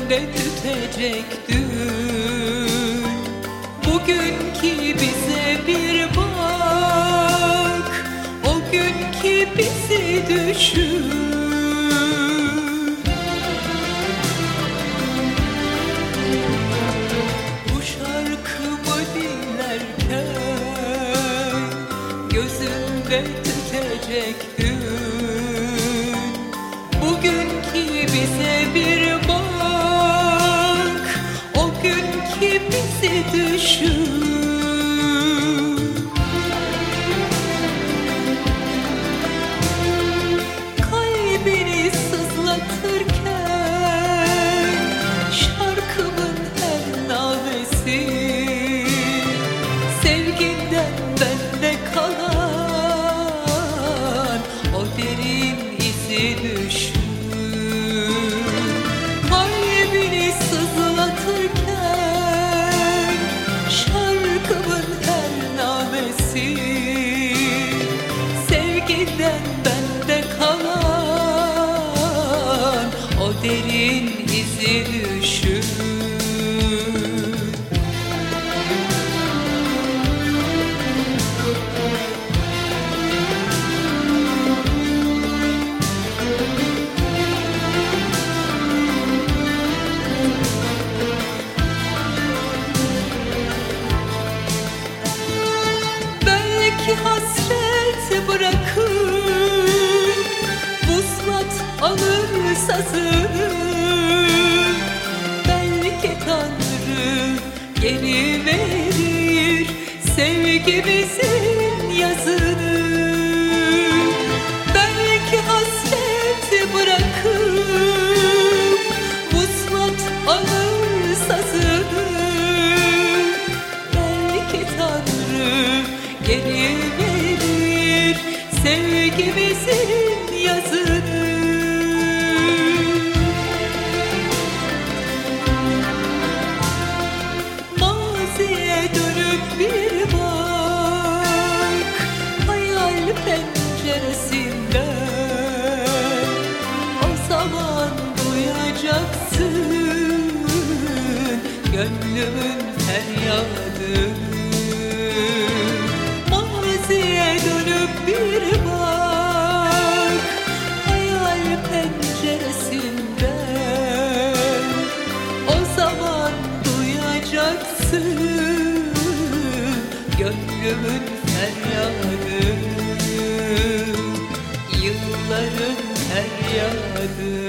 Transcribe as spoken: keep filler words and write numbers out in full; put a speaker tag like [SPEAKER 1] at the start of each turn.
[SPEAKER 1] gözünde tütecek dün. Bugünkü bize bir bak, o günkü bizi düşün. Bu şarkımı dinlerken gözünde tütecek dün. Bugünkü bize bir bak, o günkü bizi düşün. Kalbini sızlatırken şarkımın her nağmesi, sevginden bende kalan o derin izi düşün. Kalbini sızlatırken şarkımın her nağmesi, sevgiden bende kalan o derin izi düşün. Belki hasret bırakıp vuslat alır sazını, belki Tanrı geri verir sevgimizin yazını. Belki hasret bırakıp vuslat alır sazını, belki Tanrı geri verir sevgimizin yazını. Maziye dönüp bir bak, hayal penceresinden, o zaman duyacaksın gönlümün feryadını. Maziye dönüp bir bak, hayal penceresinden, o zaman duyacaksın gönlümün feryadını, yılların feryadı.